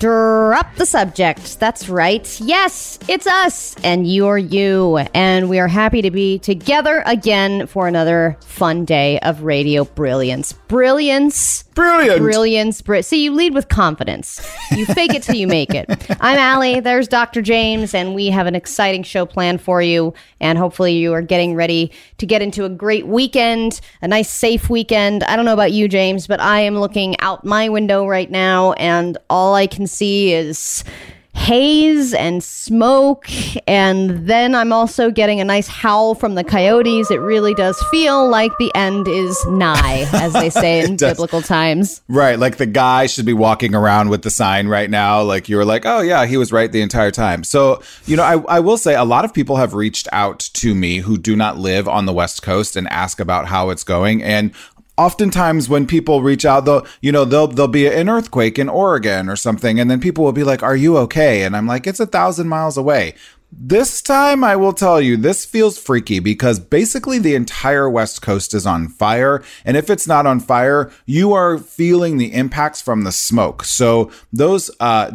Drop the subject. That's right. Yes, it's us and you're you. And we are happy to be together again for another fun day of radio brilliance. Brilliance. Brilliant. Brilliance. See, you lead with confidence. You fake it till you make it. I'm Allie. There's Dr. James. And we have an exciting show planned for you. And hopefully you are getting ready to get into a great weekend, a nice, safe weekend. I don't know about you, James, but I am looking out my window right now and all I can see is haze and smoke, and then I'm also getting a nice howl from the coyotes. It really does feel like the end is nigh, as they say in biblical times. Right, like the guy should be walking around with the sign right now, like you were like, oh yeah, he was right the entire time. So, you know, I will say a lot of people have reached out to me who do not live on the West Coast and ask about how it's going, and oftentimes when people reach out, there'll be an earthquake in Oregon or something, and then people will be like, are you okay? And I'm like, it's 1,000 miles away. This time, I will tell you, this feels freaky because basically the entire West Coast is on fire. And if it's not on fire, you are feeling the impacts from the smoke. So those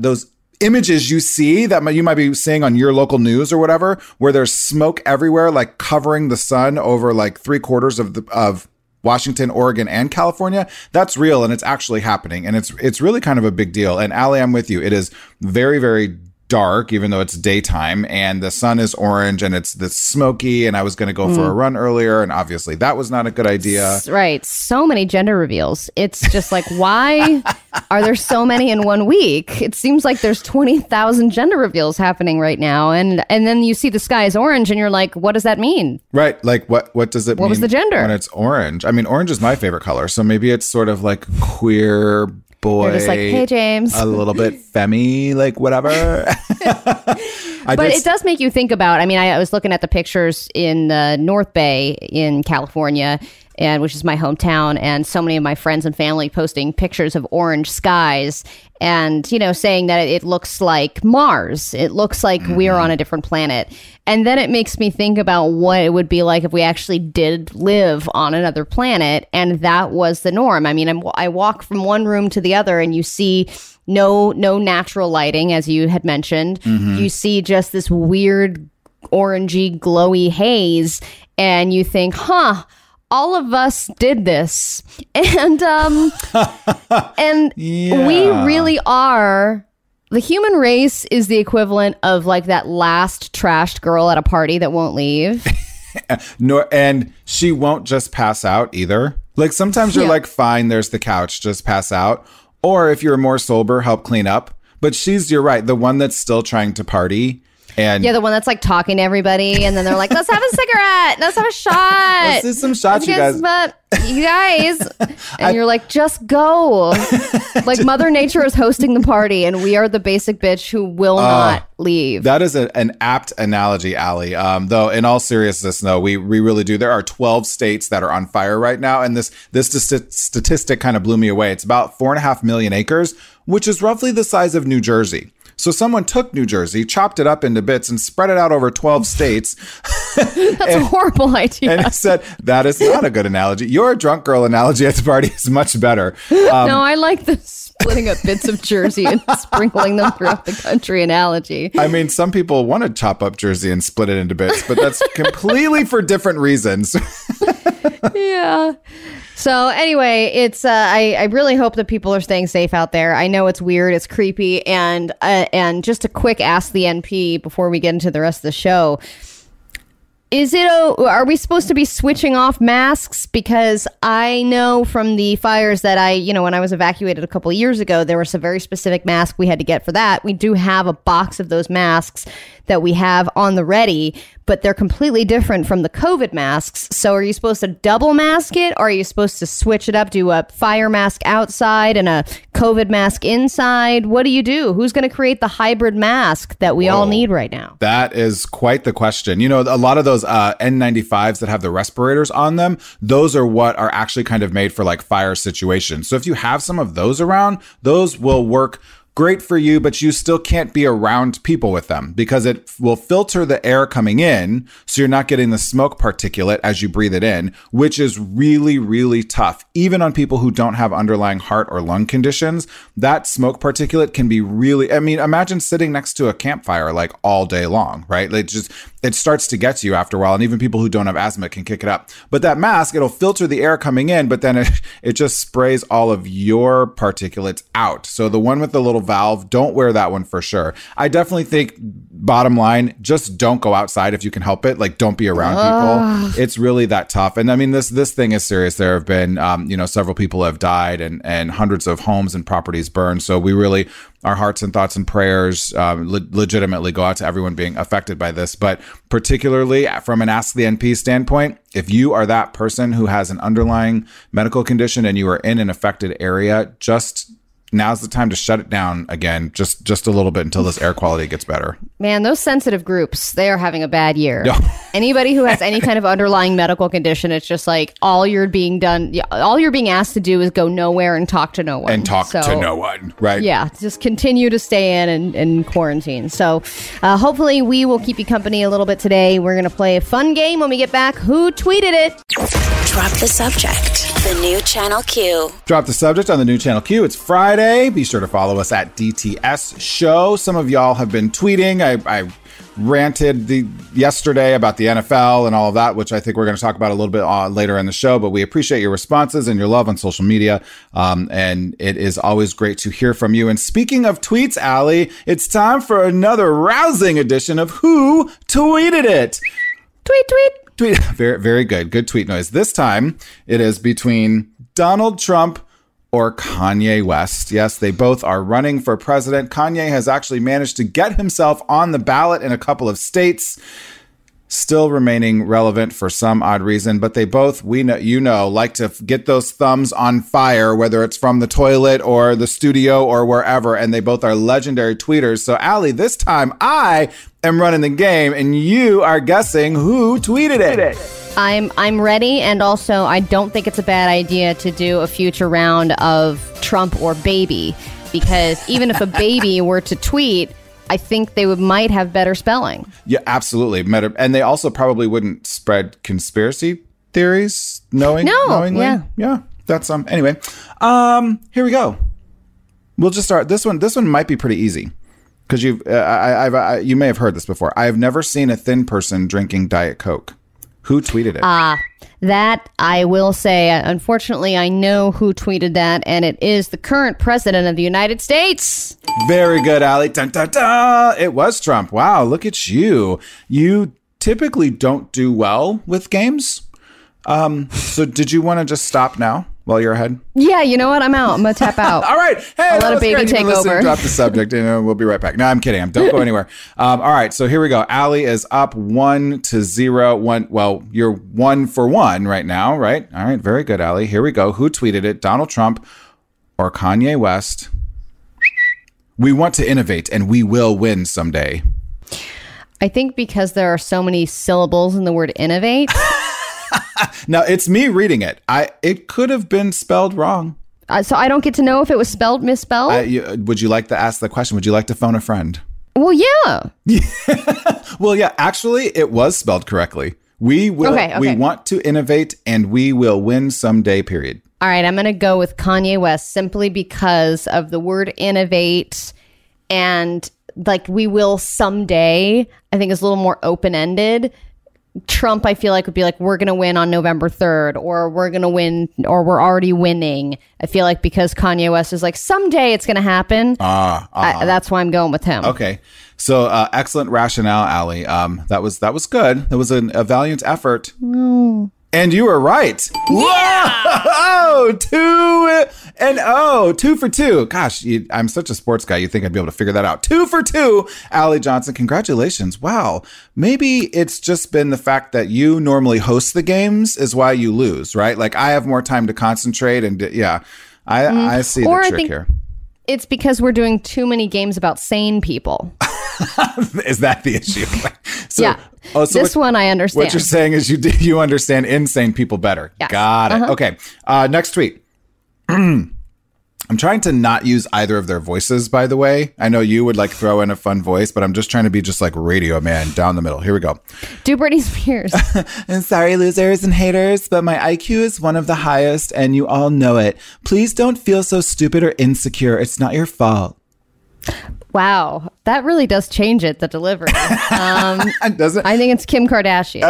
images you see that you might be seeing on your local news or whatever, where there's smoke everywhere, like covering the sun over like 3/4 of Washington, Oregon, and California, that's real and it's actually happening. And it's really kind of a big deal. And Allie, I'm with you. It is very, very dark, even though it's daytime, and the sun is orange and it's smoky, and I was going to go for a run earlier, and obviously that was not a good idea. Right. So many gender reveals. It's just like, why are there so many in 1 week? It seems like there's 20,000 gender reveals happening right now, and then you see the sky is orange and you're like, what does that mean? Right. Like what does it mean? What was the gender? When it's orange. I mean, orange is my favorite color, so maybe it's sort of like queer boy. They're just like, hey, James. A little bit femmy, like whatever. But it does make you think about, I was looking at the pictures in the North Bay in California, and which is my hometown, and so many of my friends and family posting pictures of orange skies and, you know, saying that it looks like Mars. It looks like we're on a different planet. And then it makes me think about what it would be like if we actually did live on another planet and that was the norm. I mean, I walk from one room to the other and you see no natural lighting, as you had mentioned. You see just this weird orangey, glowy haze, and you think, all of us did this. And and we really are. The human race is the equivalent of like that last trashed girl at a party that won't leave. And she won't just pass out either. Like sometimes you're like, fine, there's the couch, just pass out. Or if you're more sober, help clean up. But you're right, the one that's still trying to party. And the one that's like talking to everybody, and then they're like, let's have a cigarette, let's have a shot. Let's do some shots, you guys. You guys. And you're like, just go. Like Mother Nature is hosting the party, and we are the basic bitch who will not leave. That is an apt analogy, Allie. Though, in all seriousness, though, we really do. There are 12 states that are on fire right now, and this statistic kind of blew me away. It's about 4.5 million acres, which is roughly the size of New Jersey. So someone took New Jersey, chopped it up into bits, and spread it out over 12 states. That's a horrible idea. And I said, that is not a good analogy. Your drunk girl analogy at the party is much better. No, I like the splitting up bits of Jersey and sprinkling them throughout the country analogy. I mean, some people want to chop up Jersey and split it into bits, but that's completely for different reasons. Yeah. So anyway, it's I really hope that people are staying safe out there. I know it's weird, it's creepy, and just a quick Ask the NP before we get into the rest of the show. Are we supposed to be switching off masks? Because I know from the fires that when I was evacuated a couple of years ago, there was a very specific mask we had to get for that. We do have a box of those masks that we have on the ready, but they're completely different from the COVID masks. So are you supposed to double mask it, or are you supposed to switch it up, do a fire mask outside and a COVID mask inside? What do you do? Who's going to create the hybrid mask that we all need right now? That is quite the question. You know, a lot of those N95s that have the respirators on them, those are what are actually kind of made for like fire situations. So if you have some of those around, those will work great for you, but you still can't be around people with them because it will filter the air coming in. So you're not getting the smoke particulate as you breathe it in, which is really, really tough. Even on people who don't have underlying heart or lung conditions, that smoke particulate can be really, I mean, imagine sitting next to a campfire like all day long, right? It starts to get to you after a while. And even people who don't have asthma can kick it up. But that mask, it'll filter the air coming in, but then it just sprays all of your particulates out. So the one with the little valve, don't wear that one for sure. I definitely think, bottom line, just don't go outside if you can help it. Like, don't be around people. It's really that tough. And I mean, this thing is serious. There have been, several people have died and hundreds of homes and properties burned. So we really, our hearts and thoughts and prayers legitimately go out to everyone being affected by this. But particularly from an Ask the NP standpoint, if you are that person who has an underlying medical condition and you are in an affected area, just now's the time to shut it down again, just a little bit until this air quality gets better. Man, those sensitive groups, they are having a bad year. Anybody who has any kind of underlying medical condition, it's just like all you're being asked to do is go nowhere and talk to no one. And talk to no one, right? Yeah, just continue to stay in and quarantine. So hopefully we will keep you company a little bit today. We're going to play a fun game when we get back. Who tweeted it? Drop the subject. The new Channel Q. Drop the subject on the new Channel Q. It's Friday. Be sure to follow us at DTS Show. Some of y'all have been tweeting. I ranted yesterday about the NFL and all of that, which I think we're going to talk about a little bit later in the show, but we appreciate your responses and your love on social media. And it is always great to hear from you. And speaking of tweets, Allie, it's time for another rousing edition of Who Tweeted It? Tweet. Very, very good. Good tweet noise. This time it is between Donald Trump or Kanye West. Yes, they both are running for president. Kanye has actually managed to get himself on the ballot in a couple of states, still remaining relevant for some odd reason, but they both, like to get those thumbs on fire, whether it's from the toilet or the studio or wherever, and they both are legendary tweeters. So, Allie, this time I am running the game, and you are guessing who tweeted it. I'm ready, and also I don't think it's a bad idea to do a future round of Trump or baby, because even if a baby were to tweet, I think they might have better spelling. Yeah, absolutely. And they also probably wouldn't spread conspiracy theories knowingly. Yeah. That's anyway. Here we go. We'll just start. This one might be pretty easy because you may have heard this before. I have never seen a thin person drinking Diet Coke. Who tweeted it? That I will say, unfortunately, I know who tweeted that, and it is the current president of the United States. Very good, Allie. Dun, dun, dun. It was Trump. Wow, look at you. You typically don't do well with games. So did you want to just stop now while you're ahead? Yeah, you know what? I'm out. I'm going to tap out. All right. Hey, I'll let a baby take over. Drop the subject and we'll be right back. No, I'm kidding. Don't go anywhere. All right. So here we go. Allie is up 1-0. Well, you're 1-for-1 right now, right? All right. Very good, Allie. Here we go. Who tweeted it? Donald Trump or Kanye West? We want to innovate and we will win someday. I think because there are so many syllables in the word innovate. Now, it's me reading it. It could have been spelled wrong. So I don't get to know if it was spelled misspelled? Would you like to ask the question? Would you like to phone a friend? Well, yeah. Well, yeah, actually, it was spelled correctly. We will. Okay. We want to innovate and we will win someday, period. All right, I'm going to go with Kanye West simply because of the word innovate and like we will someday, I think is a little more open-ended. Trump, I feel like, would be like, we're going to win on November 3rd, or we're going to win, or we're already winning. I feel like because Kanye West is like, someday it's going to happen. That's why I'm going with him. Okay. So excellent rationale, Allie. That was good. That was a valiant effort. No. And you were right. Yeah! Whoa! 2 for 2. Gosh, I'm such a sports guy. You think I'd be able to figure that out. 2 for 2. Allie Johnson, congratulations. Wow. Maybe it's just been the fact that you normally host the games is why you lose, right? Like I have more time to concentrate and yeah, I see the trick here. It's because we're doing too many games about sane people. Is that the issue? So, yeah. This one I understand. What you're saying is you understand insane people better. Yes. Got it. Okay. Next tweet. I'm trying to not use either of their voices, by the way. I know you would like throw in a fun voice, but I'm just trying to be just like Radio Man down the middle. Here we go. Do Britney Spears. And sorry, losers and haters, but my IQ is one of the highest and you all know it. Please don't feel so stupid or insecure. It's not your fault. Wow. That really does change it, the delivery. Does it? I think it's Kim Kardashian.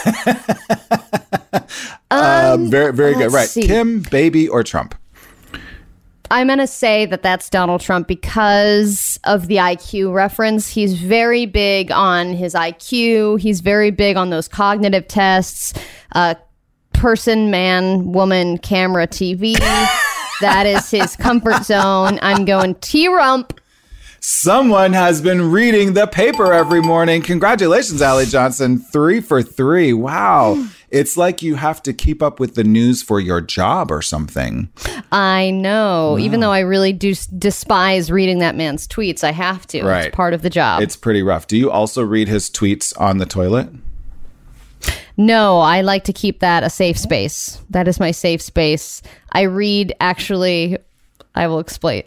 Very, very good. Right. See. Kim, baby, or Trump? I'm going to say that that's Donald Trump because of the IQ reference. He's very big on his IQ. He's very big on those cognitive tests. Person, man, woman, camera, TV. That is his comfort zone. I'm going T-Rump. Someone has been reading the paper every morning. Congratulations, Allie Johnson. 3 for 3. Wow. It's like you have to keep up with the news for your job or something. I know. Wow. Even though I really do despise reading that man's tweets, I have to. Right. It's part of the job. It's pretty rough. Do you also read his tweets on the toilet? No, I like to keep that a safe space. That is my safe space. I read, actually, I will explain.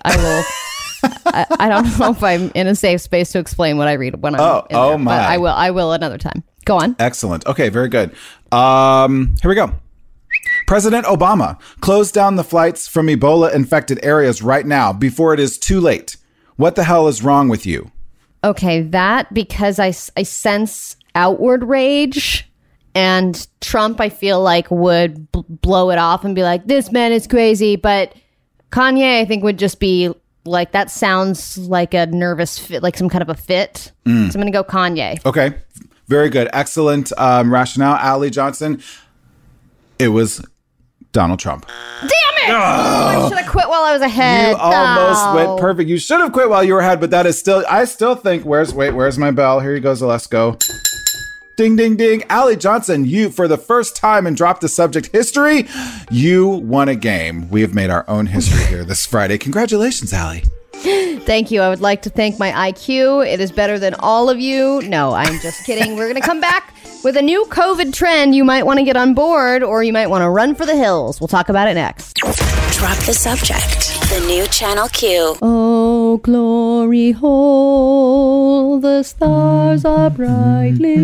I don't know if I'm in a safe space to explain what I read when I'm in there, my. But I will another time. Go on. Excellent. Okay, very good. Here we go. President Obama, close down the flights from Ebola-infected areas right now before it is too late. What the hell is wrong with you? Okay, that because I sense outward rage, and Trump, I feel like, would blow it off and be like, this man is crazy. But Kanye, I think, would just be like, that sounds like a nervous fit, like some kind of a fit. So I'm going to go Kanye. Okay. Very good. Excellent rationale. Allie Johnson. It was Donald Trump. Damn it! I should have quit while I was ahead. You almost went perfect. You should have quit while you were ahead, but that is still, I still think, where's my bell? Here he goes, let's go. Ding, ding, ding. Allie Johnson, you, for the first time in Drop the Subject history, you won a game. We have made our own history here this Friday. Congratulations, Allie. Thank you. I would like to thank my IQ. It is better than all of you. No, I'm just kidding. We're going to come back with a new COVID trend. You might want to get on board, or you might want to run for the hills. We'll talk about it next. Drop the Subject. The new Channel Q. Oh, glory hole, the stars are brightly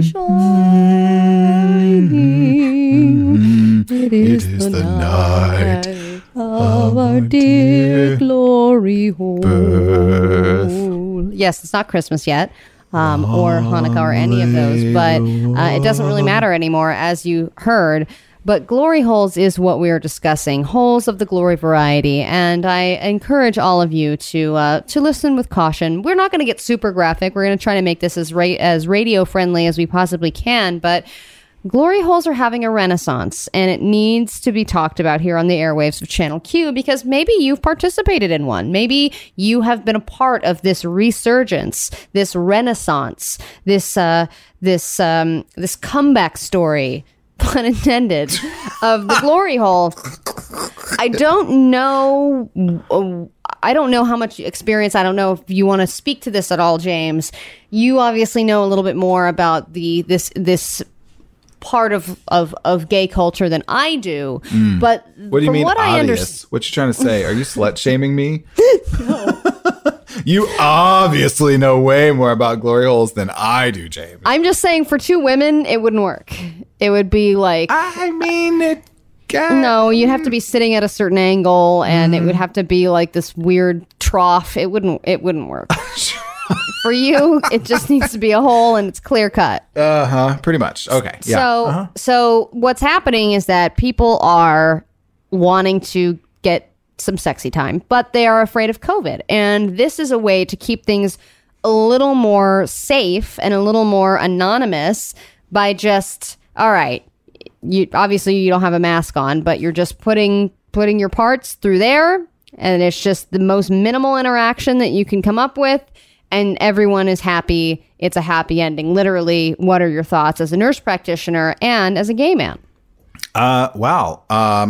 shining. It is the night of our dear glory hole. Birth. Yes, it's not Christmas yet, or Hanukkah or any of those, but it doesn't really matter anymore, as you heard. But glory holes is what we are discussing, holes of the glory variety. And I encourage all of you to listen with caution. We're not going to get super graphic. We're going to try to make this as radio friendly as we possibly can. But glory holes are having a renaissance, and it needs to be talked about here on the airwaves of Channel Q, because maybe you've participated in one. Maybe you have been a part of this resurgence, this renaissance, this comeback story, pun intended, of the glory hole. I don't know how much experience. I don't know if you want to speak to this at all, James. You obviously know a little bit more about this part of gay culture than I do. But what do you mean, what obvious? What you trying to say? Are you slut shaming me? No. You obviously know way more about glory holes than I do, James. I'm just saying, for two women, it wouldn't work. It would be like, I mean, no, you'd have to be sitting at a certain angle, and it would have to be like this weird trough. It wouldn't work. For you, it just needs to be a hole, and it's clear cut. Pretty much. Okay. Yeah. So what's happening is that people are wanting to get some sexy time, but they are afraid of COVID. And this is a way to keep things a little more safe and a little more anonymous by just, all right, you obviously you don't have a mask on, but you're just putting your parts through there, and it's just the most minimal interaction that you can come up with, and everyone is happy. It's a happy ending. Literally, what are your thoughts as a nurse practitioner and as a gay man? Wow.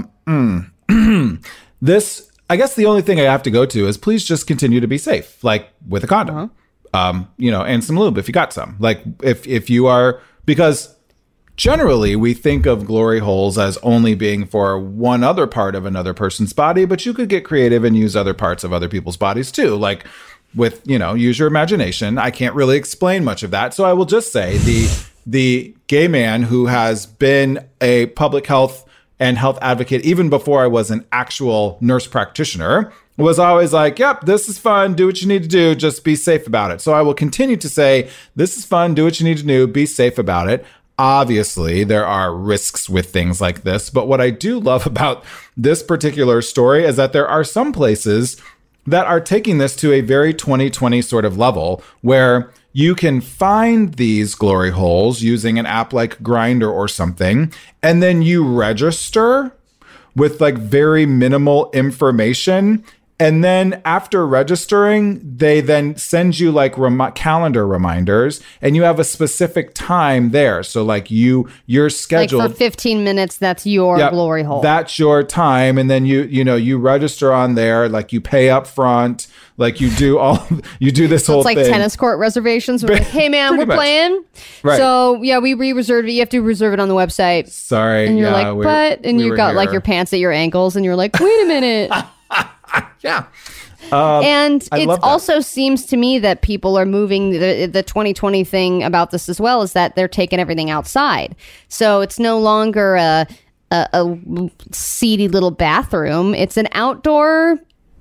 This, I guess the only thing I have to go to is please just continue to be safe, like with a condom, and some lube if you got some. Like if you are, because generally we think of glory holes as only being for one other part of another person's body, but you could get creative and use other parts of other people's bodies too. Like with, use your imagination. I can't really explain much of that. So I will just say the gay man who has been a public health and health advocate even before I was an actual nurse practitioner was always like, yep, this is fun. Do what you need to do. Just be safe about it. So I will continue to say, this is fun. Do what you need to do. Be safe about it. Obviously, there are risks with things like this. But what I do love about this particular story is that there are some places that are taking this to a very 2020 sort of level where you can find these glory holes using an app like Grindr or something, and then you register with like very minimal information. And then after registering, they then send you like calendar reminders, and you have a specific time there. So like you're scheduled like for 15 minutes. That's your glory hole. That's your time. And then you register on there, like you pay up front, like you do this whole thing. It's like tennis court reservations. We're like, hey man, we're playing. Right. So yeah, we re-reserved it. You have to reserve it on the website. Sorry. And you're like, but, and you got like your pants at your ankles and you're like, wait a minute. Yeah. And it also seems to me that people are moving the 2020 thing about this as well is that they're taking everything outside. So it's no longer a seedy little bathroom. It's an outdoor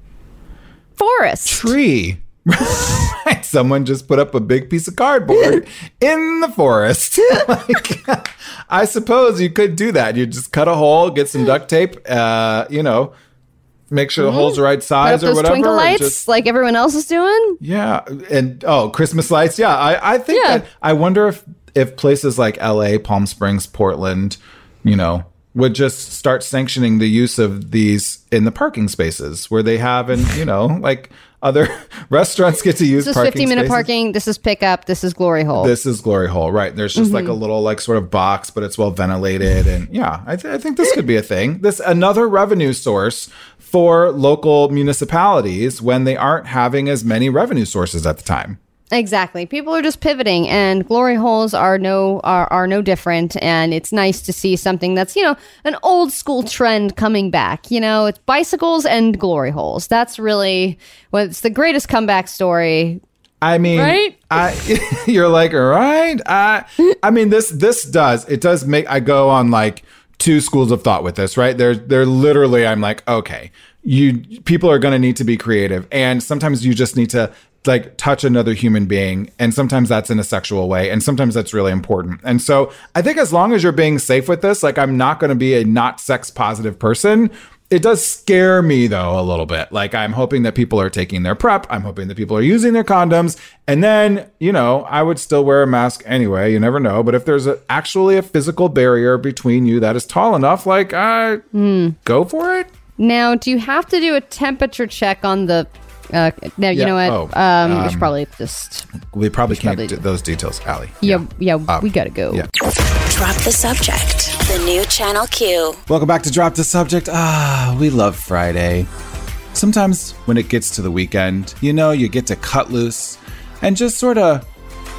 forest. Tree. Right. Someone just put up a big piece of cardboard in the forest. Like, I suppose you could do that. You just cut a hole, get some duct tape, make sure the hole's the right size or whatever. Twinkle lights like everyone else is doing. Yeah. And Christmas lights. Yeah. I think that I wonder if places like LA, Palm Springs, Portland, would just start sanctioning the use of these in the parking spaces where they have, and like other restaurants get to use parking spaces. This is 50-minute parking. This is pickup. This is glory hole. This is glory hole. Right. There's just like a little like sort of box, but it's well ventilated. And yeah, I think this could be a thing. This another revenue source for local municipalities when they aren't having as many revenue sources at the time. Exactly. People are just pivoting, and glory holes are no different. And it's nice to see something that's, an old school trend coming back. It's bicycles and glory holes. That's really what's the greatest comeback story. I mean, right? You're like, all right. I mean, this does make, I go on like two schools of thought with this, right? They're literally, I'm like, okay, people are going to need to be creative. And sometimes you just need to like touch another human being. And sometimes that's in a sexual way. And sometimes that's really important. And so I think as long as you're being safe with this, like I'm not going to be a not sex positive person. It does scare me though a little bit. Like I'm hoping that people are taking their PrEP. I'm hoping that people are using their condoms. And then, I would still wear a mask anyway. You never know. But if there's actually a physical barrier between you that is tall enough, like go for it. Now, do you have to do a temperature check on the know what? We should probably just... We probably can't do those details, Allie. Yeah, we gotta go. Yeah. Drop the Subject, the new Channel Q. Welcome back to Drop the Subject. We love Friday. Sometimes when it gets to the weekend, you get to cut loose and just sort of,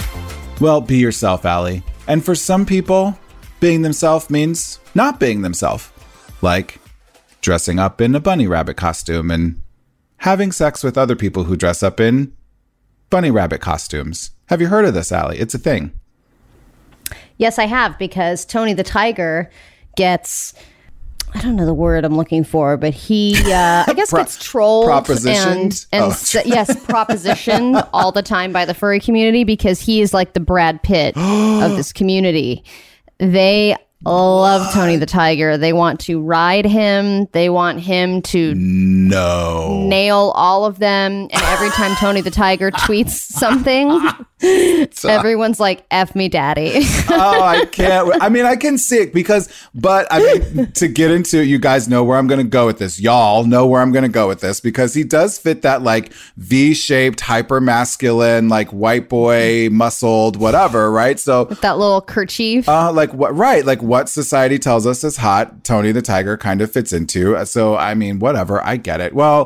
be yourself, Allie. And for some people, being themselves means not being themselves. Like dressing up in a bunny rabbit costume and having sex with other people who dress up in bunny rabbit costumes. Have you heard of this, Allie? It's a thing. Yes, I have, because Tony the Tiger gets, I don't know the word I'm looking for, but he, I guess, gets trolled. Propositioned? Yes, propositioned all the time by the furry community because he is like the Brad Pitt of this community. They love Tony the Tiger. They want to ride him. They want him to nail all of them. And every time Tony the Tiger tweets something, everyone's like, F me daddy. I can't. I mean, I can see it but to get into, you guys know where I'm going to go with this. Y'all know where I'm going to go with this because he does fit that like V-shaped, hyper masculine, like white boy, muscled, whatever, right? So with that little kerchief. Like what? Right. Like what society tells us is hot, Tony the Tiger kind of fits into. So, I mean, whatever. I get it. Well,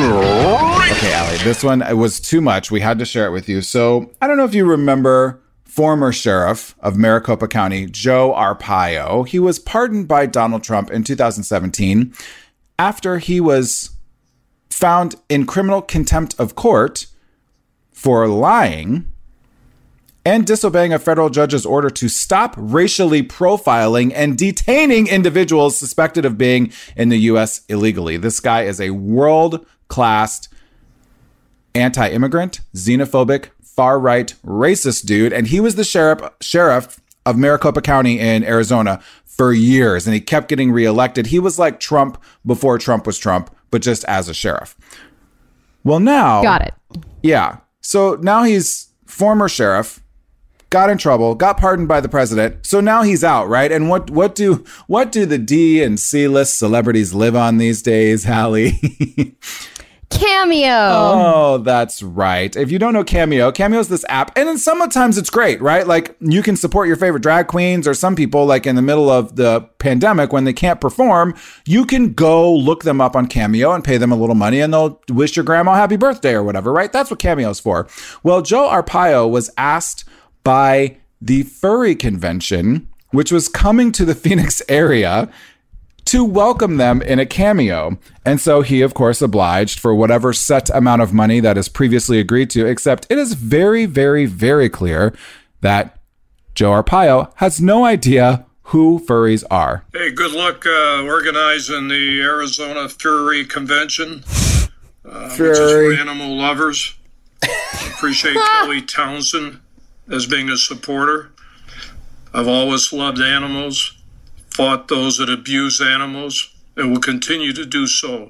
okay, Allie, this one was too much. We had to share it with you. So I don't know if you remember former sheriff of Maricopa County, Joe Arpaio. He was pardoned by Donald Trump in 2017 after he was found in criminal contempt of court for lying and disobeying a federal judge's order to stop racially profiling and detaining individuals suspected of being in the U.S. illegally. This guy is a world-class anti-immigrant, xenophobic, far-right, racist dude, and he was the sheriff of Maricopa County in Arizona for years, and he kept getting reelected. He was like Trump before Trump was Trump, but just as a sheriff. Well, now... Got it. Yeah. So now he's former sheriff, got in trouble, got pardoned by the president. So now he's out, right? And what do the D and C list celebrities live on these days, Hallie? Cameo. Oh, that's right. If you don't know Cameo is this app. And then sometimes it's great, right? Like you can support your favorite drag queens, or some people like in the middle of the pandemic when they can't perform, you can go look them up on Cameo and pay them a little money and they'll wish your grandma happy birthday or whatever, right? That's what Cameo's for. Well, Joe Arpaio was asked by the furry convention, which was coming to the Phoenix area, to welcome them in a cameo. And so he, of course, obliged for whatever set amount of money that is previously agreed to, except it is very, very, very clear that Joe Arpaio has no idea who furries are. Hey, good luck organizing the Arizona Furry Convention, which is for animal lovers. Appreciate Kelly Townsend as being a supporter. I've always loved animals, fought those that abuse animals, and will continue to do so.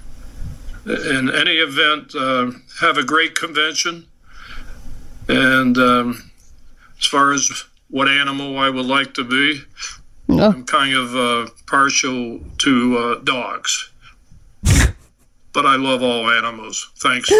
In any event, have a great convention. And as far as what animal I would like to be, I'm kind of partial to dogs. But I love all animals. Thanks.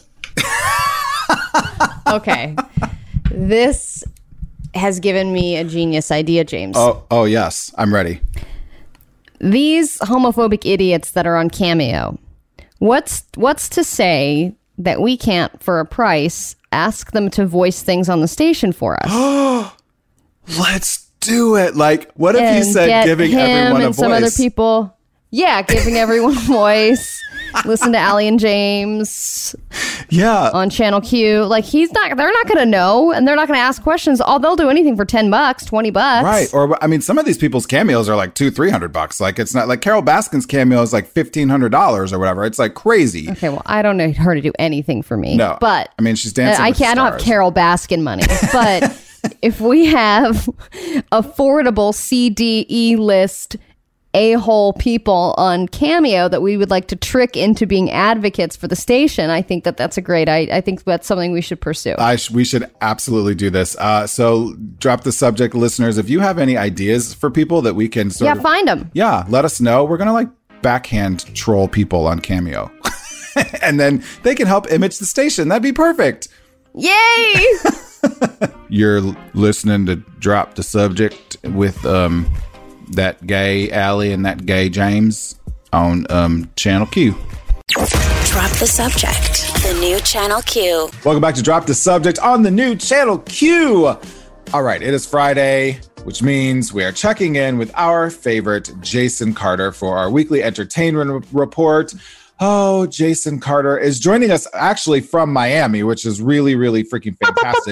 Okay. This has given me a genius idea, James. Oh, yes. I'm ready. These homophobic idiots that are on Cameo, what's to say that we can't, for a price, ask them to voice things on the station for us? Let's do it. Like, what if you said giving everyone a voice? Some other people. Yeah, giving everyone a voice. Listen to Allie and James. Yeah. On Channel Q. Like, they're not going to know, and they're not going to ask questions. They'll do anything for $10, $20. Right. Or, I mean, some of these people's cameos are like $200-$300. Like, it's not like Carol Baskin's cameo is like $1,500 or whatever. It's like crazy. Okay, well, I don't need her to do anything for me. No. But I mean, she's dancing with I don't have Carol Baskin money. But if we have affordable CDE list a-hole people on Cameo that we would like to trick into being advocates for the station, I think that's a great I think that's something we should pursue. We should absolutely do this. So drop the subject, listeners. If you have any ideas for people that we can find them. Yeah, let us know. We're going to backhand troll people on Cameo. And then they can help image the station. That'd be perfect. Yay! You're listening to Drop the Subject with that gay Allie and that gay James on Channel Q. Drop the Subject, the new Channel Q. Welcome back to Drop the Subject on the new Channel Q. All right, it is Friday, which means we are checking in with our favorite Jason Carter for our weekly entertainment report. Oh, Jason Carter is joining us actually from Miami, which is really, really freaking fantastic.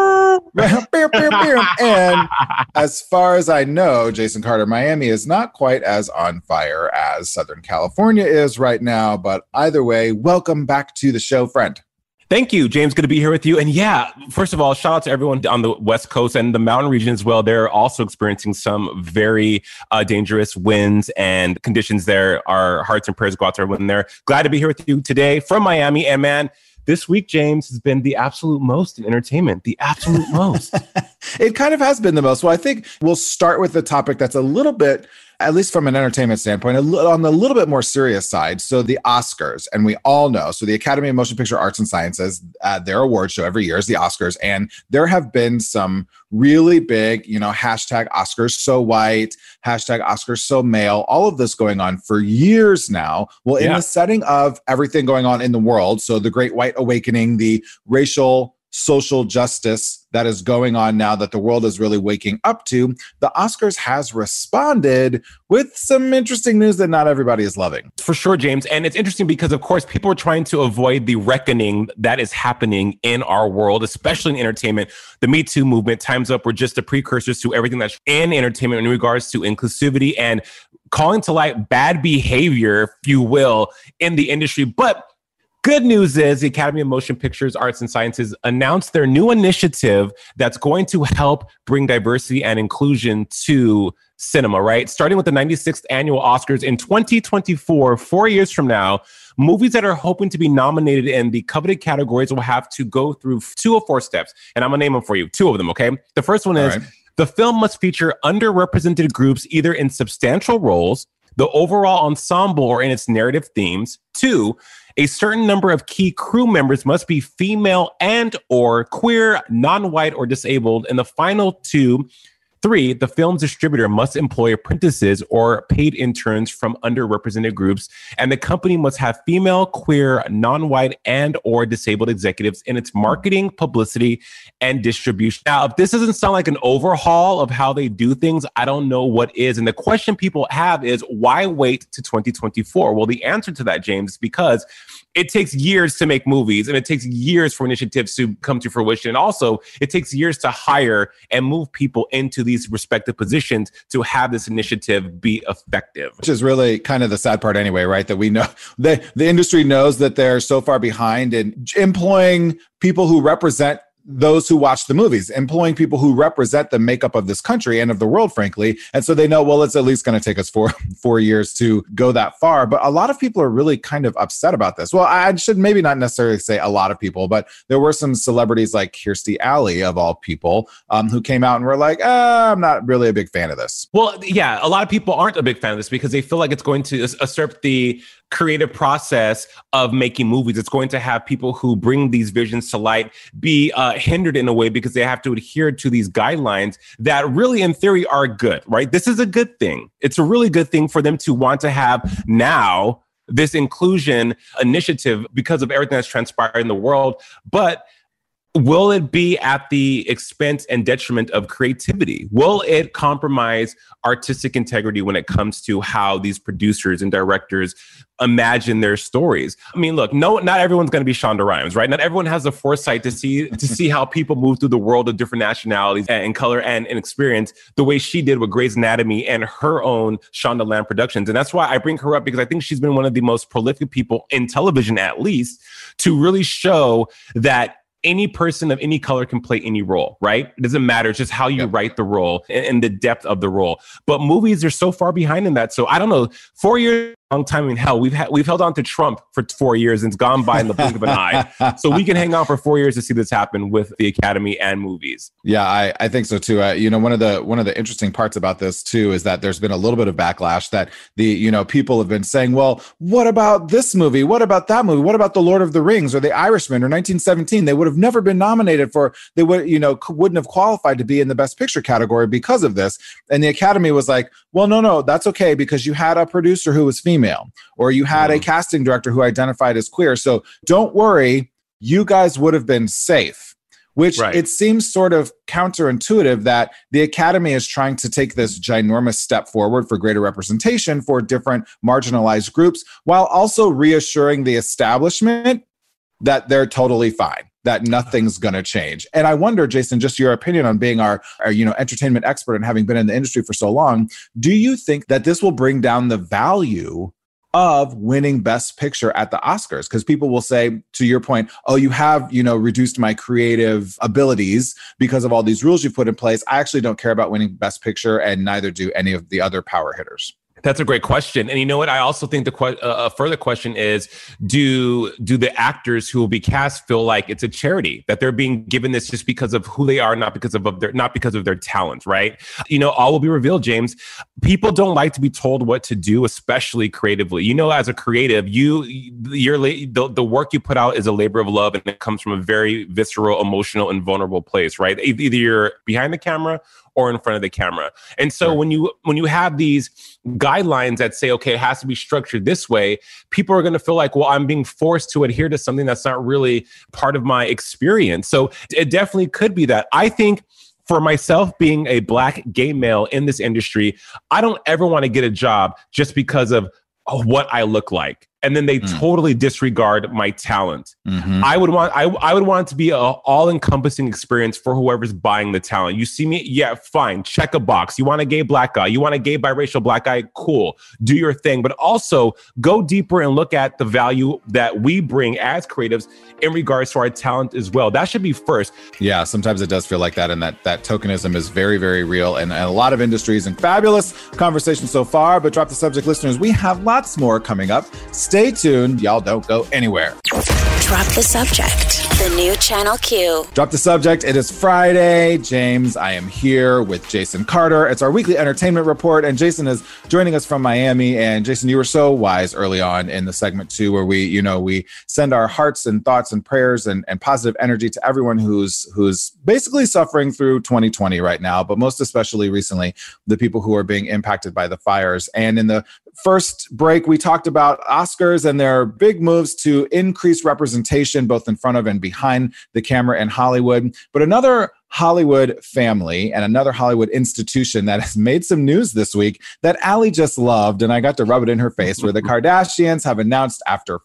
And as far as I know, Jason Carter, Miami is not quite as on fire as Southern California is right now. But either way, welcome back to the show, friend. Thank you, James. Good to be here with you. And yeah, first of all, shout out to everyone on the West Coast and the mountain region as well. They're also experiencing some very dangerous winds and conditions there. Our hearts and prayers go out to everyone there. Glad to be here with you today from Miami. And man, this week, James, has been the absolute most in entertainment. The absolute most. It kind of has been the most. Well, I think we'll start with the topic that's a little bit, at least from an entertainment standpoint, on the little bit more serious side. So the Oscars, and we all know, so the Academy of Motion Picture Arts and Sciences, their award show every year is the Oscars. And there have been some really big, hashtag Oscars so white, hashtag Oscars so male, all of this going on for years now. Well, in the setting of everything going on in the world, so the Great White Awakening, the racial social justice that is going on now that the world is really waking up to, the Oscars has responded with some interesting news that not everybody is loving. For sure, James. And it's interesting because, of course, people are trying to avoid the reckoning that is happening in our world, especially in entertainment. The Me Too movement, Time's Up, were just the precursors to everything that's in entertainment in regards to inclusivity and calling to light bad behavior, if you will, in the industry. But good news is the Academy of Motion Pictures, Arts and Sciences announced their new initiative that's going to help bring diversity and inclusion to cinema, right? Starting with the 96th annual Oscars in 2024, 4 years from now, movies that are hoping to be nominated in the coveted categories will have to go through 2 or 4 steps. And I'm going to name them for you, 2 of them, okay? The first one is the film must feature underrepresented groups either in substantial roles, the overall ensemble, or in its narrative themes. 2, a certain number of key crew members must be female and or queer, non-white, or disabled. And the final 2, 3, the film's distributor must employ apprentices or paid interns from underrepresented groups, and the company must have female, queer, non-white, and or disabled executives in its marketing, publicity, and distribution. Now, if this doesn't sound like an overhaul of how they do things, I don't know what is. And the question people have is, why wait to 2024? Well, the answer to that, James, is because it takes years to make movies, and it takes years for initiatives to come to fruition. And also, it takes years to hire and move people into these respective positions to have this initiative be effective. Which is really kind of the sad part anyway, right? That we know the industry knows that they're so far behind in employing people who represent those who watch the movies, employing people who represent the makeup of this country and of the world, frankly. And so they know, well, it's at least going to take us four years to go that far. But a lot of people are really kind of upset about this. Well, I should maybe not necessarily say a lot of people, but there were some celebrities like Kirstie Alley, of all people, who came out and were like, I'm not really a big fan of this. Well, yeah, a lot of people aren't a big fan of this because they feel like it's going to usurp the creative process of making movies. It's going to have people who bring these visions to light be hindered in a way because they have to adhere to these guidelines that really, in theory, are good, right? This is a good thing. It's a really good thing for them to want to have now this inclusion initiative because of everything that's transpired in the world. But will it be at the expense and detriment of creativity? Will it compromise artistic integrity when it comes to how these producers and directors imagine their stories? I mean, look, not everyone's going to be Shonda Rhimes, right? Not everyone has the foresight to see how people move through the world of different nationalities and color and experience the way she did with Grey's Anatomy and her own Shonda Land Productions. And that's why I bring her up, because I think she's been one of the most prolific people in television, at least, to really show that any person of any color can play any role, right? It doesn't matter. It's just how you write the role and the depth of the role. But movies are so far behind in that. So I don't know, 4 years, long time in hell. We've held on to Trump for 4 years and it's gone by in the blink of an eye. So we can hang on for 4 years to see this happen with the Academy and movies. Yeah, I think so too. One of the interesting parts about this too is that there's been a little bit of backlash that people have been saying, well, what about this movie? What about that movie? What about The Lord of the Rings or The Irishman or 1917? They would have never been nominated wouldn't have qualified to be in the Best Picture category because of this. And the Academy was like, well, no, that's okay because you had a producer who was female or you had a casting director who identified as queer. So don't worry, you guys would have been safe. Which It seems sort of counterintuitive that the Academy is trying to take this ginormous step forward for greater representation for different marginalized groups, while also reassuring the establishment that they're totally fine, that nothing's going to change. And I wonder, Jason, just your opinion on being our entertainment expert and having been in the industry for so long, do you think that this will bring down the value of winning Best Picture at the Oscars? Because people will say, to your point, oh, you have, reduced my creative abilities because of all these rules you put in place. I actually don't care about winning Best Picture, and neither do any of the other power hitters. That's a great question. And you know what? I also think a further question is, do the actors who will be cast feel like it's a charity, that they're being given this just because of who they are, not because of their talent, right? All will be revealed, James. People don't like to be told what to do, especially creatively. As a creative, the work you put out is a labor of love, and it comes from a very visceral, emotional, and vulnerable place, right? Either you're behind the camera or in front of the camera. And so when you have these guidelines that say, okay, it has to be structured this way, people are going to feel like, well, I'm being forced to adhere to something that's not really part of my experience. So it definitely could be that. I think for myself, being a Black gay male in this industry, I don't ever want to get a job just because of what I look like. And then they totally disregard my talent. Mm-hmm. I would want it to be an all-encompassing experience for whoever's buying the talent. You see me? Yeah, fine. Check a box. You want a gay Black guy? You want a gay biracial Black guy? Cool. Do your thing. But also go deeper and look at the value that we bring as creatives in regards to our talent as well. That should be first. Yeah, sometimes it does feel like that. And that tokenism is very, very real. And a lot of industries, and fabulous conversation so far. But Drop the Subject listeners, we have lots more coming up. Stay tuned. Y'all don't go anywhere. Drop the Subject, the new Channel Q. Drop the Subject. It is Friday. James, I am here with Jason Carter. It's our weekly entertainment report, and Jason is joining us from Miami. And Jason, you were so wise early on in the segment too, where we send our hearts and thoughts and prayers and positive energy to everyone who's basically suffering through 2020 right now, but most especially recently, the people who are being impacted by the fires. And in the first break, we talked about Oscars and their big moves to increase representation both in front of and behind the camera in Hollywood. But another Hollywood family and another Hollywood institution that has made some news this week that Allie just loved, and I got to rub it in her face, where the Kardashians have announced after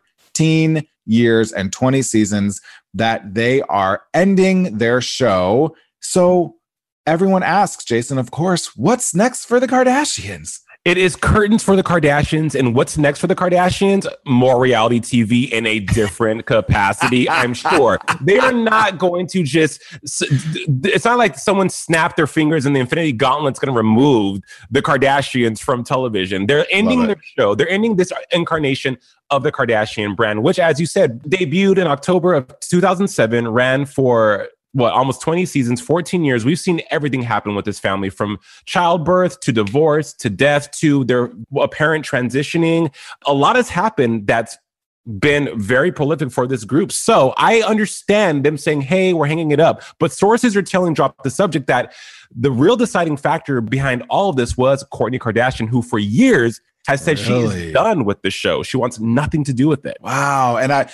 14 years and 20 seasons that they are ending their show. So everyone asks, Jason, of course, what's next for the Kardashians? It is curtains for the Kardashians. And what's next for the Kardashians? More reality TV in a different capacity, I'm sure. They are not going to just... It's not like someone snapped their fingers and the Infinity Gauntlet's going to remove the Kardashians from television. They're ending their show. They're ending this incarnation of the Kardashian brand, which, as you said, debuted in October of 2007, ran for... almost 20 seasons, 14 years. We've seen everything happen with this family, from childbirth to divorce to death to their apparent transitioning. A lot has happened that's been very prolific for this group. So I understand them saying, hey, we're hanging it up. But sources are telling Drop the Subject that the real deciding factor behind all of this was Kourtney Kardashian, who for years has said she is done with the show. She wants nothing to do with it. Wow. And I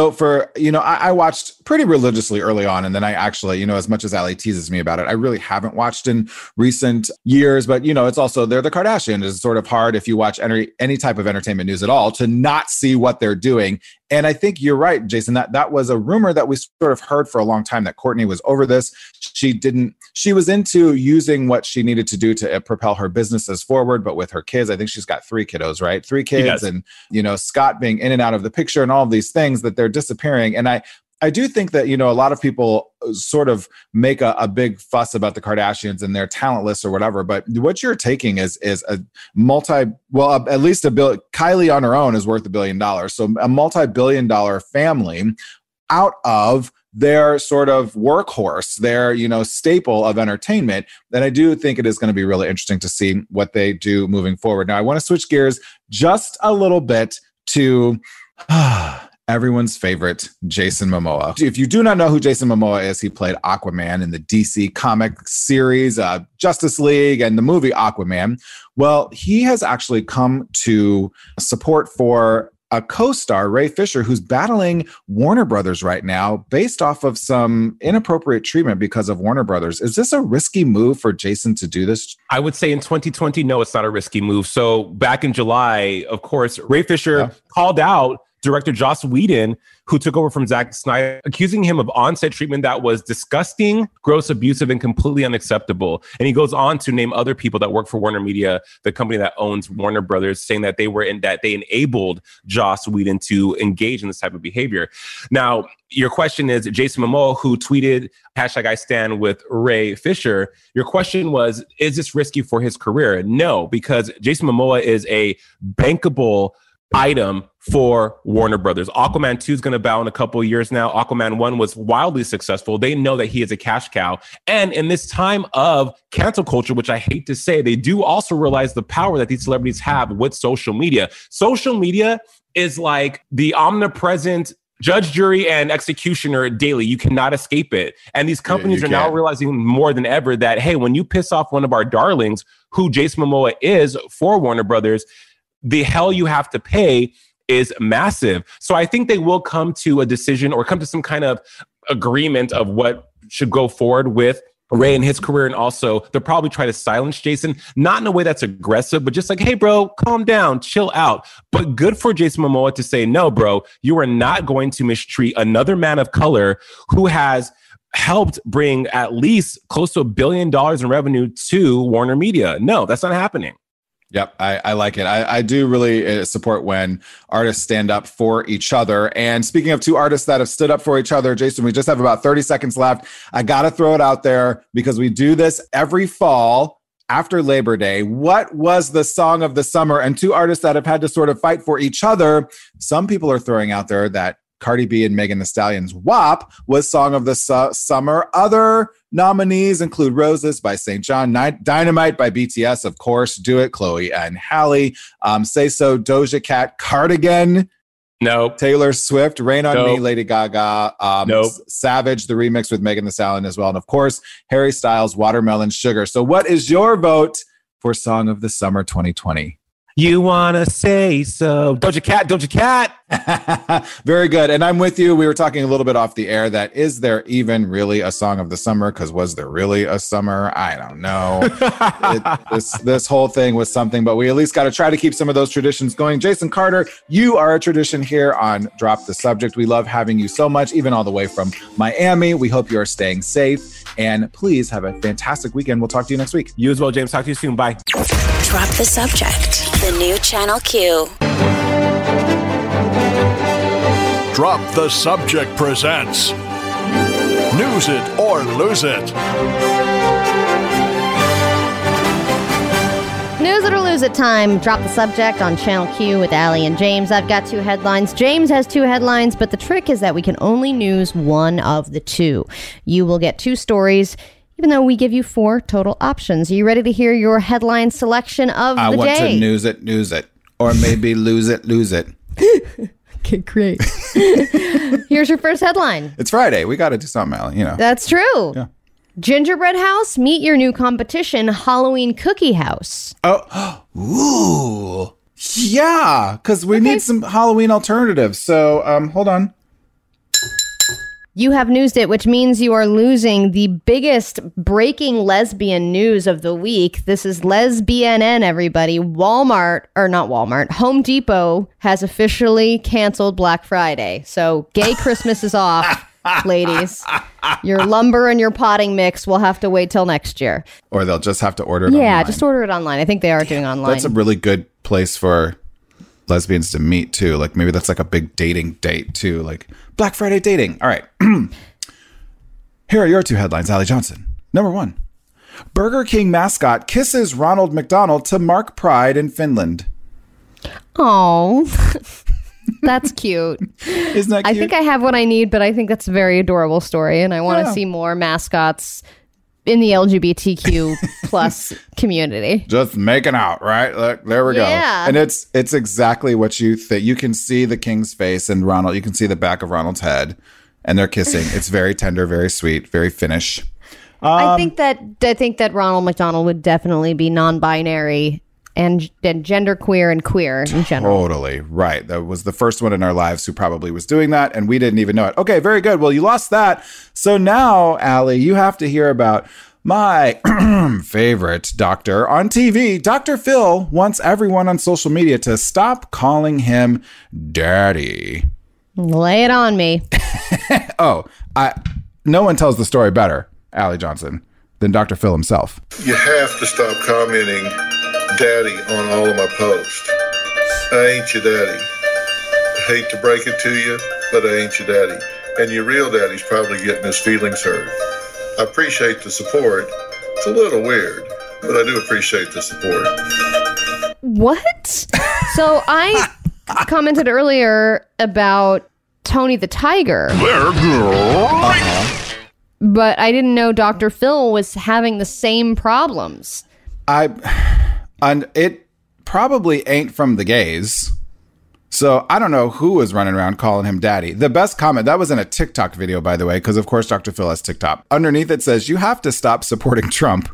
watched pretty religiously early on. And then I actually, as much as Allie teases me about it, I really haven't watched in recent years. But, it's also, they're the Kardashians. It's sort of hard if you watch any type of entertainment news at all to not see what they're doing. And I think you're right, Jason, that was a rumor that we sort of heard for a long time, that Kourtney was over this. She was into using what she needed to do to propel her businesses forward. But with her kids, I think she's got 3 kiddos, right? 3 kids. And, Scott being in and out of the picture and all of these things, that they're disappearing. And I do think that, a lot of people sort of make a big fuss about the Kardashians and their talent list or whatever. But what you're taking is at least Kylie on her own is worth $1 billion. So a multi-billion-dollar family out of their sort of workhorse, their, staple of entertainment. And I do think it is going to be really interesting to see what they do moving forward. Now, I want to switch gears just a little bit to everyone's favorite, Jason Momoa. If you do not know who Jason Momoa is, he played Aquaman in the DC comic series, Justice League, and the movie Aquaman. Well, he has actually come to support for a co-star, Ray Fisher, who's battling Warner Brothers right now based off of some inappropriate treatment because of Warner Brothers. Is this a risky move for Jason to do this? I would say in 2020, no, it's not a risky move. So back in July, of course, Ray Fisher called out director Joss Whedon, who took over from Zack Snyder, accusing him of on-set treatment that was disgusting, gross, abusive, and completely unacceptable. And he goes on to name other people that work for Warner Media, the company that owns Warner Brothers, saying that they enabled Joss Whedon to engage in this type of behavior. Now, your question is, Jason Momoa, who tweeted #IStand with Ray Fisher, your question was, is this risky for his career? No, because Jason Momoa is a bankable item for Warner Brothers. Aquaman 2 is going to bow in a couple of years now. Aquaman 1 was wildly successful. They know that he is a cash cow. And in this time of cancel culture, which I hate to say, they do also realize the power that these celebrities have with social media. Social media is like the omnipresent Judge, jury, and executioner daily. You cannot escape it. And these companies are now realizing more than ever that, hey, when you piss off one of our darlings, who Jason Momoa is for Warner Brothers, the hell you have to pay is massive. So I think they will come to a decision or come to some kind of agreement of what should go forward with Ray and his career. And also they'll probably try to silence Jason, not in a way that's aggressive, but just like, hey, bro, calm down, chill out. But good for Jason Momoa to say, no, bro, you are not going to mistreat another man of color who has helped bring at least close to $1 billion in revenue to Warner Media. No, that's not happening. Yep, I like it. I do really support when artists stand up for each other. And speaking of two artists that have stood up for each other, Jason, we just have about 30 seconds left. I got to throw it out there because we do this every fall after Labor Day. What was the song of the summer? And two artists that have had to sort of fight for each other. Some people are throwing out there that Cardi B and Megan Thee Stallion's WAP was song of the summer. Other nominees include Roses by St. John, Dynamite by BTS, of course, Do It, Chloe and Halle, Say So, Doja Cat, Cardigan, Nope. Taylor Swift, Rain on Me, Lady Gaga, Savage, the remix with Megan Thee Stallion as well, and of course, Harry Styles, Watermelon Sugar. So what is your vote for Song of the Summer 2020? You wanna say so. Doja Cat, Doja Cat. Very good. And I'm with you. We were talking a little bit off the air that is there even really a song of the summer? Because was there really a summer? I don't know. This whole thing was something, but we at least got to try to keep some of those traditions going. Jason Carter, you are a tradition here on Drop the Subject. We love having you so much, even all the way from Miami. We hope you are staying safe. And please have a fantastic weekend. We'll talk to you next week. You as well, James. Talk to you soon. Bye. Drop the Subject. The new Channel Q. Drop the Subject presents News It or Lose It. News it or lose it time. Drop the Subject on Channel Q with Allie and James. I've got two headlines. James has two headlines, but the trick is that we can only news one of the two. You will get two stories, even though we give you four total options. Are you ready to hear your headline selection of the day? I want to news it, or maybe lose it. Okay, great. Here's your first headline. It's Friday. We got to do something, Allie, you know. That's true. Yeah. Gingerbread House, meet your new competition, Halloween Cookie House. Oh, ooh. Yeah, because we need some Halloween alternatives. So, hold on. You have newsed it, which means you are losing the biggest breaking lesbian news of the week. This is Lesbian-N, everybody. Home Depot has officially canceled Black Friday. So gay Christmas is off, ladies. Your lumber and your potting mix will have to wait till next year. Or they'll just have to order it online. Yeah, just order it online. I think they are doing online. That's a really good place for lesbians to meet too. Like maybe that's like a big dating date too. Like Black Friday dating. All right. Here are your two headlines, Allie Johnson. Number one, Burger King mascot kisses Ronald McDonald to mark Pride in Finland. Oh, that's cute. Isn't that cute? I think I have what I need, but I think that's a very adorable story. And I want to see more mascots in the LGBTQ plus community. Just making out, right? Look, there we go. And it's exactly what you think. You can see the king's face and Ronald. You can see the back of Ronald's head, and they're kissing. It's very tender, very sweet, very Finnish. I think that Ronald McDonald would definitely be non-binary and genderqueer and queer in general. Totally right. That was the first one in our lives who probably was doing that, and we didn't even know it. Okay, very good. Well, you lost that. So now, Allie, you have to hear about my favorite doctor on TV. Dr. Phil wants everyone on social media to stop calling him Daddy. Lay it on me. No one tells the story better, Allie Johnson, than Dr. Phil himself. You have to stop commenting Daddy on all of my posts. I ain't your daddy. I hate to break it to you, but I ain't your daddy. And your real daddy's probably getting his feelings hurt. I appreciate the support. It's a little weird, but I do appreciate the support. What? So I commented earlier about Tony the Tiger. But I didn't know Dr. Phil was having the same problems. And it probably ain't from the gays. So I don't know who was running around calling him daddy. The best comment, that was in a TikTok video, by the way, because of course Dr. Phil has TikTok. Underneath it says, you have to stop supporting Trump.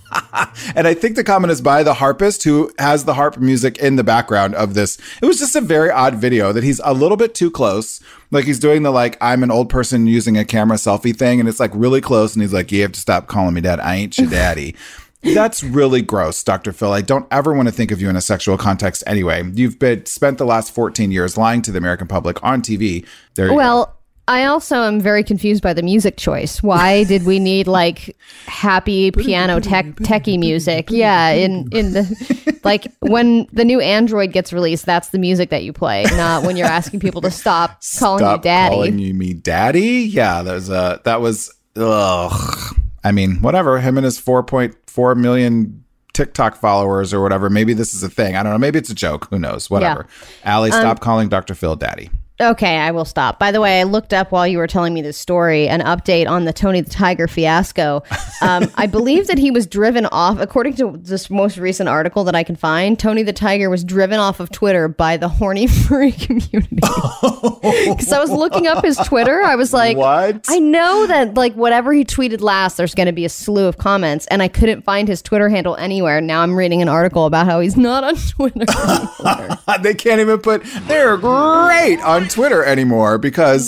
And I think the comment is by the harpist who has the harp music in the background of this. It was just a very odd video that he's a little bit too close. Like he's doing the like, I'm an old person using a camera selfie thing. And it's like really close. And he's like, you have to stop calling me dad. I ain't your daddy. That's really gross, Dr. Phil. I don't ever want to think of you in a sexual context anyway. You've spent the last 14 years lying to the American public on TV. There you go. I also am very confused by the music choice. Why did we need like happy piano techie music? Yeah, in the like when the new Android gets released, that's the music that you play, not when you're asking people to stop calling you daddy. Calling me daddy? Yeah, that was ugh. I mean, whatever. Him and his 4.4 million TikTok followers or whatever. Maybe this is a thing. I don't know. Maybe it's a joke. Who knows? Whatever. Yeah. Allie, stop calling Dr. Phil daddy. Okay, I will stop. By the way, I looked up while you were telling me this story, an update on the Tony the Tiger fiasco. I believe that he was driven off, according to this most recent article that I can find, Tony the Tiger was driven off of Twitter by the horny furry community. Because I was looking up his Twitter. I was like, what? I know that like whatever he tweeted last, there's going to be a slew of comments, and I couldn't find his Twitter handle anywhere. Now I'm reading an article about how he's not on Twitter anymore. They can't even put, they're great on Twitter anymore because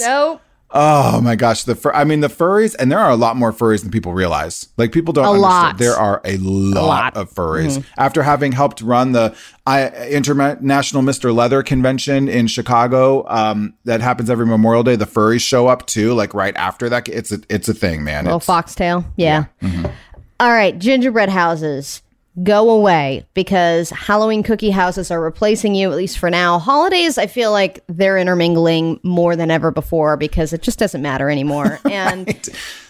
oh my gosh, the furries, and there are a lot more furries than people realize. Like people don't understand. There are a lot of furries. Mm-hmm. After having helped run the International Mr. Leather convention in Chicago, that happens every Memorial Day. The furries show up too, like right after that. It's a thing, man. Little foxtail, yeah. Mm-hmm. All right, gingerbread houses. Go away because Halloween cookie houses are replacing you, at least for now. Holidays, I feel like they're intermingling more than ever before because it just doesn't matter anymore. And right.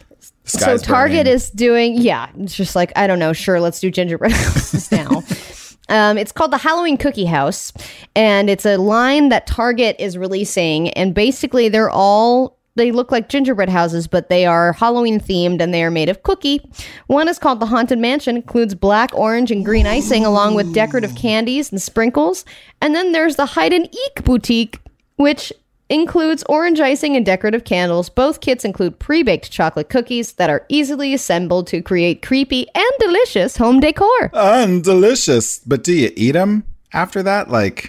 So Target is doing, it's just like, I don't know, sure, let's do gingerbread houses now. It's called the Halloween Cookie House, and it's a line that Target is releasing, and basically they look like gingerbread houses, but they are Halloween themed and they are made of cookie. One is called the Haunted Mansion, includes black, orange, and green icing along with decorative candies and sprinkles. And then there's the Hide and Eek Boutique, which includes orange icing and decorative candles. Both kits include pre-baked chocolate cookies that are easily assembled to create creepy and delicious home decor. And delicious. But do you eat them after that? Like...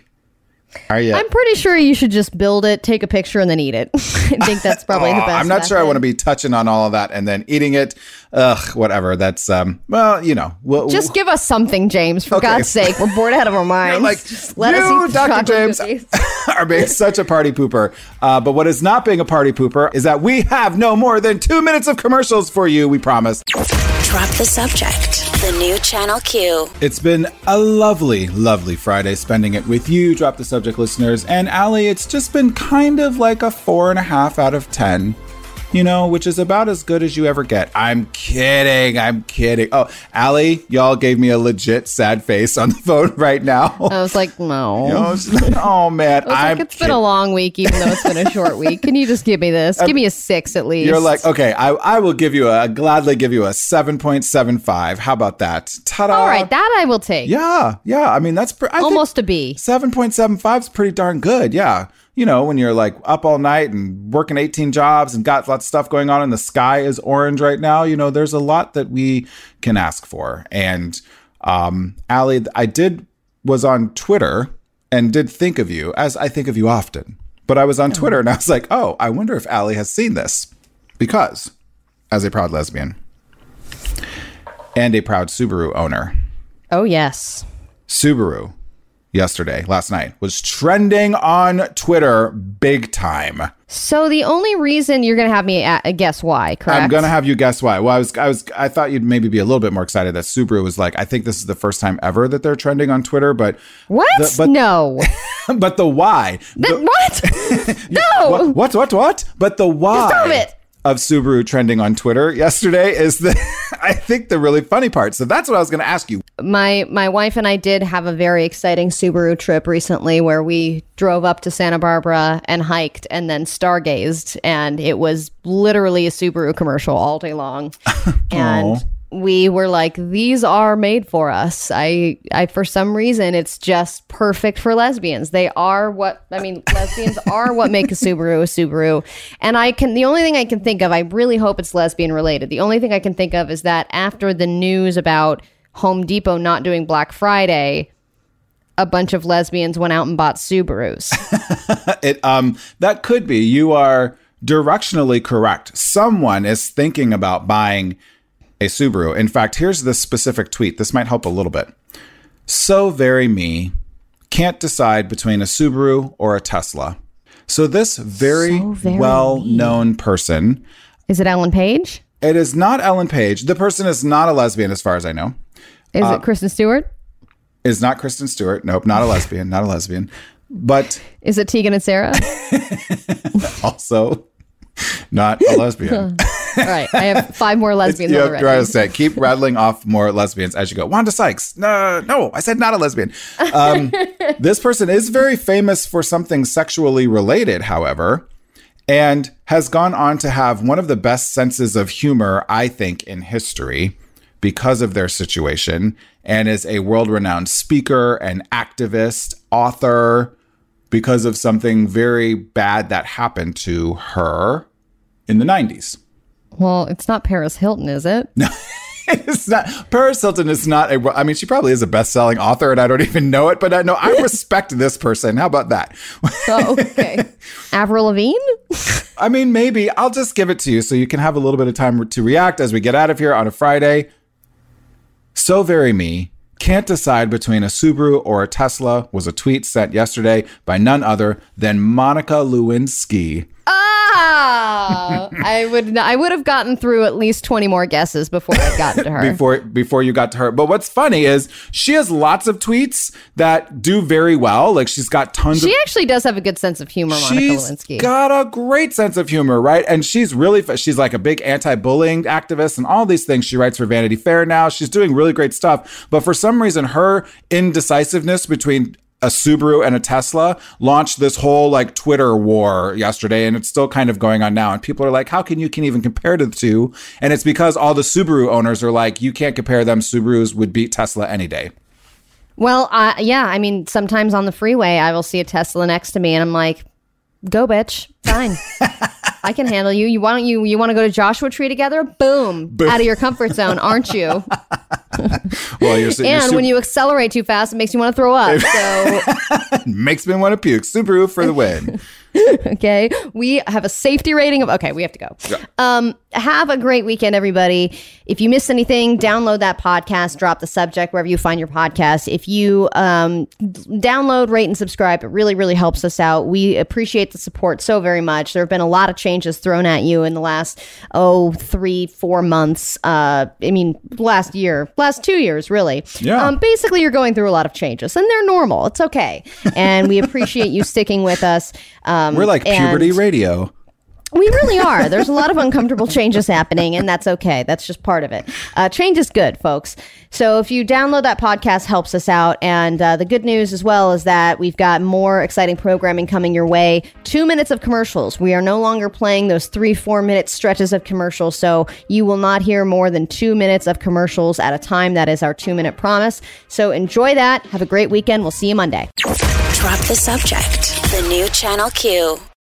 I'm pretty sure you should just build it, take a picture, and then eat it. I think that's probably the best. I'm not sure I want to be touching on all of that and then eating it. Whatever. That's, just give us something, James, for God's sake. We're bored out of our minds. Like, just let us eat Dr. James, are being such a party pooper. But what is not being a party pooper is that we have no more than 2 minutes of commercials for you, we promise. Drop the subject. The new Channel Q. It's been a lovely, lovely Friday spending it with you, Drop the Subject listeners. And Allie, it's just been kind of like a 4.5 out of 10. Which is about as good as you ever get. I'm kidding. Oh, Allie, y'all gave me a legit sad face on the phone right now. I was like, no. Oh, man. It's been a long week, even though it's been a short week. Can you just give me this? Give me a 6 at least. You're like, okay, I will gladly give you a 7.75. How about that? Ta-da. All right, that I will take. Yeah. I mean, that's almost a B. 7.75 is pretty darn good. Yeah. When you're like up all night and working 18 jobs and got lots of stuff going on and the sky is orange right now, there's a lot that we can ask for. And Allie, was on Twitter and did think of you, as I think of you often. But I was on Twitter and I was like, oh, I wonder if Allie has seen this. Because, as a proud lesbian and a proud Subaru owner. Oh, yes. Subaru. Last night, was trending on Twitter big time. So the only reason you're going to have me guess why, correct? I'm going to have you guess why. Well, I thought you'd maybe be a little bit more excited that Subaru was like, I think this is the first time ever that they're trending on Twitter, but... What? No. But the why. What? No. What? But the why. Stop it. Of Subaru trending on Twitter yesterday is I think the really funny part. So that's what I was going to ask you. My wife and I did have a very exciting Subaru trip recently where we drove up to Santa Barbara and hiked and then stargazed. And it was literally a Subaru commercial all day long. And we were like, these are made for us. I for some reason, it's just perfect for lesbians. Lesbians are what make a Subaru. And the only thing I can think of, I really hope it's lesbian related. The only thing I can think of is that after the news about Home Depot not doing Black Friday, a bunch of lesbians went out and bought Subarus. That could be. You are directionally correct. Someone is thinking about buying a Subaru. In fact, here's the specific tweet. This might help a little bit. So very me. Can't decide between a Subaru or a Tesla. So this very well-known person. Is it Ellen Page? It is not Ellen Page. The person is not a lesbian as far as I know. Is it Kristen Stewart? Is not Kristen Stewart. Nope, not a lesbian. Not a lesbian. But is it Tegan and Sarah? Also not a lesbian. All right. I have 5 more lesbians on the record. I was saying, keep rattling off more lesbians as you go. Wanda Sykes. No, I said not a lesbian. This person is very famous for something sexually related, however, and has gone on to have one of the best senses of humor, I think, in history because of their situation, and is a world-renowned speaker and activist, author, because of something very bad that happened to her in the 90s. Well, it's not Paris Hilton, is it? No, it's not. Paris Hilton is not she probably is a best-selling author and I don't even know it, but I respect this person. How about that? Oh, okay. Avril Lavigne? I mean, maybe. I'll just give it to you so you can have a little bit of time to react as we get out of here on a Friday. So very me. Can't decide between a Subaru or a Tesla was a tweet sent yesterday by none other than Monica Lewinsky. I would have gotten through at least 20 more guesses before I got to her. before you got to her. But what's funny is she has lots of tweets that do very well. Like she's got tons She actually does have a good sense of humor, Monica Lewinsky. She's got a great sense of humor, right? And she's like a big anti-bullying activist and all these things. She writes for Vanity Fair now. She's doing really great stuff. But for some reason, her indecisiveness between a Subaru and a Tesla launched this whole like Twitter war yesterday, and it's still kind of going on now. And people are like, how can you even compare the two? And it's because all the Subaru owners are like, you can't compare them. Subarus would beat Tesla any day. Well, yeah. I mean, sometimes on the freeway, I will see a Tesla next to me and I'm like, go bitch. Fine. I can handle you. You want to go to Joshua Tree together? Boom. Out of your comfort zone, aren't you? Well, when you accelerate too fast, it makes you want to throw up. So makes me want to puke. Subaru for the win. Okay. We have a safety rating of, okay, we have to go. Yeah. Have a great weekend, everybody. If you missed anything, download that podcast, Drop the Subject, wherever you find your podcast. If you download, rate, and subscribe, it really, really helps us out. We appreciate the support so very much. There have been a lot of changes thrown at you in the last, 3-4 months. Last 2 years, really. Yeah. Basically, you're going through a lot of changes, and they're normal. It's okay. And we appreciate you sticking with us. We're like puberty radio. We really are. There's a lot of uncomfortable changes happening, and that's okay. That's just part of it. Change is good, folks. So if you download that podcast, helps us out. And the good news as well is that we've got more exciting programming coming your way. 2 minutes of commercials. We are no longer playing those 3-4 minute stretches of commercials. So you will not hear more than 2 minutes of commercials at a time. That is our 2-minute promise. So enjoy that. Have a great weekend. We'll see you Monday. Drop the Subject. The new Channel Q.